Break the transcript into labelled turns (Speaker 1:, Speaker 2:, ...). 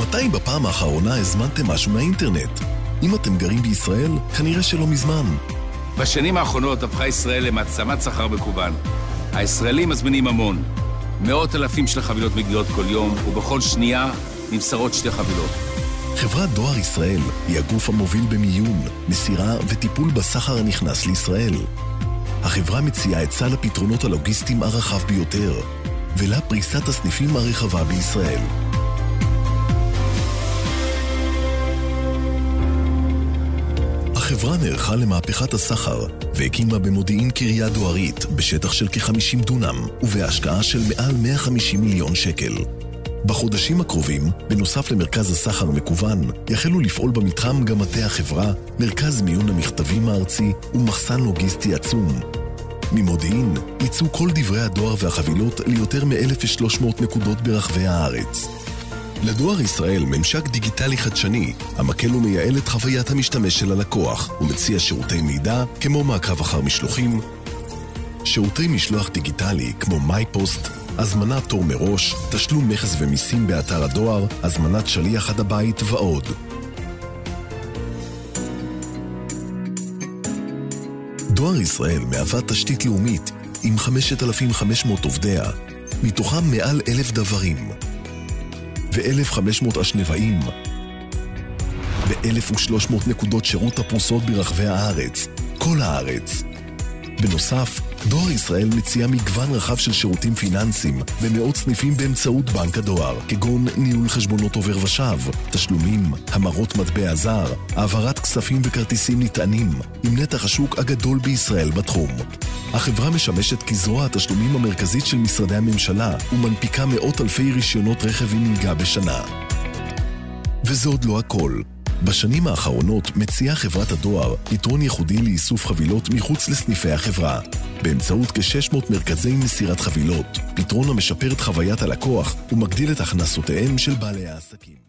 Speaker 1: מתי בפעם האחרונה הזמנתם משהו מהאינטרנט? אם אתם גרים בישראל, כנראה שלא מזמן.
Speaker 2: בשנים האחרונות הפכה ישראל למעצמת סחר מקוון. הישראלים מזמינים המון. מאות אלפים של חבילות מגיעות כל יום, ובכל שנייה נמסרות 2 חבילות.
Speaker 1: חברת דואר ישראל היא הגוף המוביל במיון, מסירה וטיפול בסחר הנכנס לישראל. החברה מציעה את סל הפתרונות הלוגיסטיים הרחב ביותר, ולה פריסת הסניפים הרחבה בישראל. החברה נערכה למהפכת הסחר והקימה במודיעין קריה דוארית בשטח של כ-50 דונם ובהשקעה של מעל 150 מיליון שקל. בחודשים הקרובים, בנוסף למרכז הסחר מקוון, יחלו לפעול במתחם גם מטה החברה, מרכז מיון המכתבים הארצי ומחסן לוגיסטי עצום. ממודיעין יצאו כל דברי הדואר והחבילות ליותר מ-1,300 נקודות ברחבי הארץ. לדואר ישראל ממשק דיגיטלי חדשני, המקל ומייעל את חוויית המשתמש של הלקוח, ומציע שירותי מידע כמו מעקב אחר משלוחים, שירותי משלוח דיגיטלי כמו מייפוסט, הזמנת תור מראש, תשלום מכס ומיסים באתר הדואר, הזמנת שליח עד הבית ועוד. דואר ישראל מהווה תשתית לאומית עם 5,500 עובדיה, מתוכם מעל 1,000 דברים, ו1,500 אשנבאים, ו1,300 נקודות שירות הפרוסות ברחבי הארץ, כל הארץ. בנוסף, דואר ישראל מציע מגוון רחב של שירותים פיננסיים ומאות סניפים באמצעות בנק הדואר, כגון ניהול חשבונות עובר ושב, תשלומים, המרות מטבע זר, העברת כספים וכרטיסים נטענים, עם נתח השוק הגדול בישראל בתחום. החברה משמשת כזרוע התשלומים המרכזית של משרדי הממשלה ומנפיקה מאות אלפי רישיונות רכב עם נהיגה בשנה. וזה עוד לא הכל. בשנים האחרונות מציעה חברת הדואר יתרון ייחודי לאיסוף חבילות מחוץ לסניפי החברה, באמצעות כ-600 מרכזי מסירת חבילות, פתרון המשפר את חוויית הלקוח ומגדיל את הכנסותיהם של בעלי העסקים.